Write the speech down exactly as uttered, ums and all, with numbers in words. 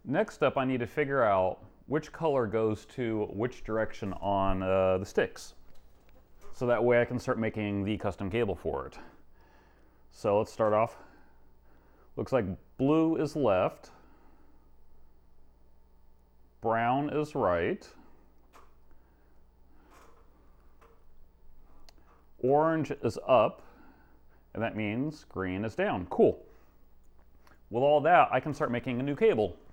Next up, I need to figure out which color goes to which direction on uh, the sticks. So that way I can start making the custom cable for it. So let's start off. Looks like blue is left, brown is right, orange is up, and that means green is down. Cool. With all that, I can start making a new cable.